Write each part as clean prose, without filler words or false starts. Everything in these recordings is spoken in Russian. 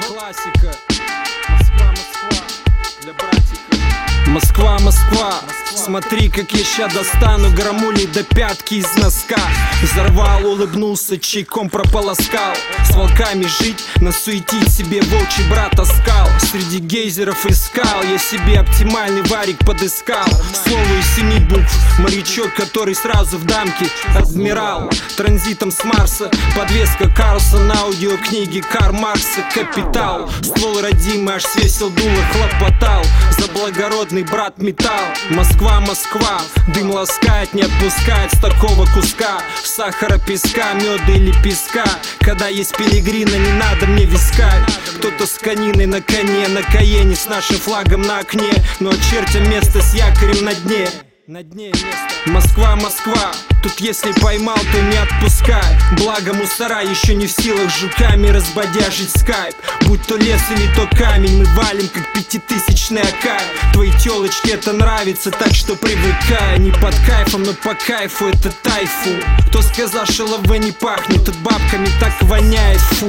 Классика. Москва, Москва. Для братика. Москва, Москва. Смотри, как я ща достану грамулей до пятки из носка. Взорвал, улыбнулся, чайком прополоскал. С волками жить, насуетить себе волчий брат оскал. Среди гейзеров искал, я себе оптимальный варик подыскал. Слово из 7 букв, морячок, который сразу в дамке. Адмирал, транзитом с Марса. Подвеска Карлсон, аудиокниги Карл Маркса. Капитал, ствол родимый, аж свесил дуло, хлопотал. За благородный брат металл. Москва, Москва, дым ласкает, не отпускает с такого куска. Сахара, песка, меда или песка. Когда есть пилигрина, не надо мне вискать. Кто-то с кониной на коне, на Каене, с нашим флагом на окне. Но очертя место с якорем на дне. На дне место. Москва, Москва, тут если поймал, то не отпускай. Благо мусора еще не в силах жуками разбодяжить скайп. Будь то лес или то камень, мы валим как 5000-ный акай. Твоей телочке это нравится, так что привыкай. Не под кайфом, но по кайфу, это тайфу. Кто сказал, что лавэ не пахнет, тут бабками так воняет, фу.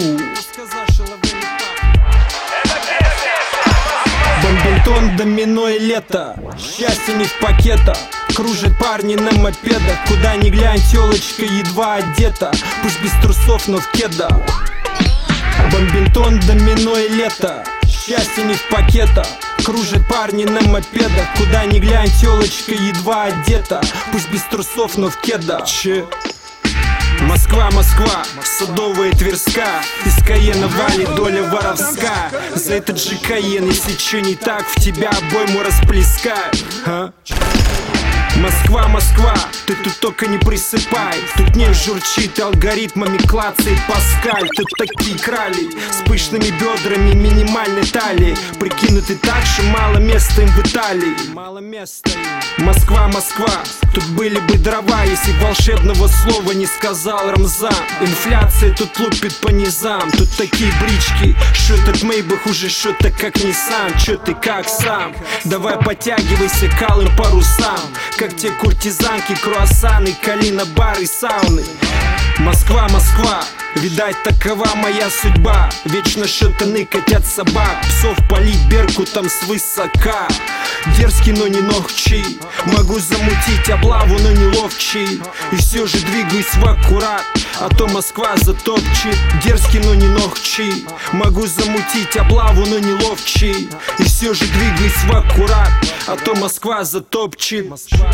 Бомбинтон, домино и лето. Счастье не в пакетах. Кружат парни на мопедах. Куда ни глянь, телочка едва одета. Пусть без трусов, но в кедах. Бомбинтон, домино и лето. Счастье не в пакетах. Кружат парни на мопедах. Куда ни глянь, телочка едва одета. Пусть без трусов, но в кедах. Москва, Москва, Садовая, Тверска. Из Каена валит доля воровская. За этот же Каен, если чё не так, в тебя обойму расплескают. Москва, Москва, ты тут только не присыпай. Тут нефть журчит, алгоритмами клацает Паскаль. Тут такие крали с пышными бедрами, минимальной талией. Прикинуты так, что мало места им в Италии. Москва, Москва, тут были бы дрова, если волшебного слова не сказал Рамзан. Инфляция тут лупит по низам. Тут такие брички, что этот Мейбах уже что-то как Nissan. Чё ты как сам? Давай подтягивайся к алым парусам. Как те куртизанки, круассаны, калина, бары, сауны. Москва, Москва, видать, такова моя судьба. Вечно что-то ныкать от собак. Псов полить беркутом свысока. Дерзкий, но не ногчий. Могу замутить облаву, но не ловчий. И все же двигаюсь в аккурат, а то Москва затопчет. Дерзкий, но не ногчий. Могу замутить облаву, но не ловчий. И все же двигаюсь в аккурат, а то Москва затопчет.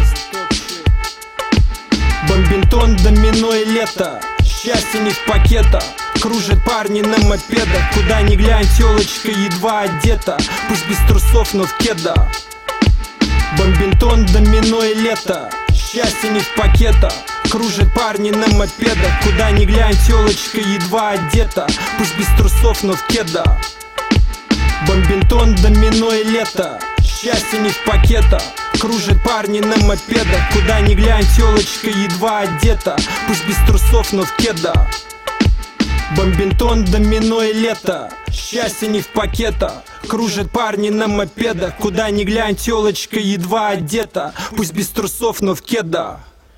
Бомбинтон, домино и лето. Счастье не в пакетах. Кружат парни на мопедах. Куда ни глянь, телочка едва одета. Пусть без трусов, но в кедах. Бомбинтон, домино и лето. Счастье не в пакетах. Кружат парни на мопедах. Куда ни глянь, телочка едва одета. Пусть без трусов, но в кедах. Бомбинтон, домино и лето. Счастье не в пакетах. Кружат парни на мопедах. Куда ни глянь, телочка едва одета. Пусть без трусов, но в кедах. Бомбинтон, домино и лето. Счастье не в пакетах. Кружат парни на мопедах. Куда ни глянь, телочка едва одета. Пусть без трусов, но в кедах.